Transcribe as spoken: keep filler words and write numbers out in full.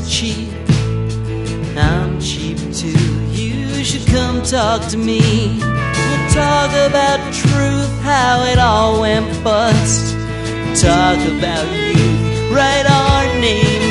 cheap. I'm cheap too. You should come talk to me. We'll talk about truth, how it all went bust. Talk about you, write our names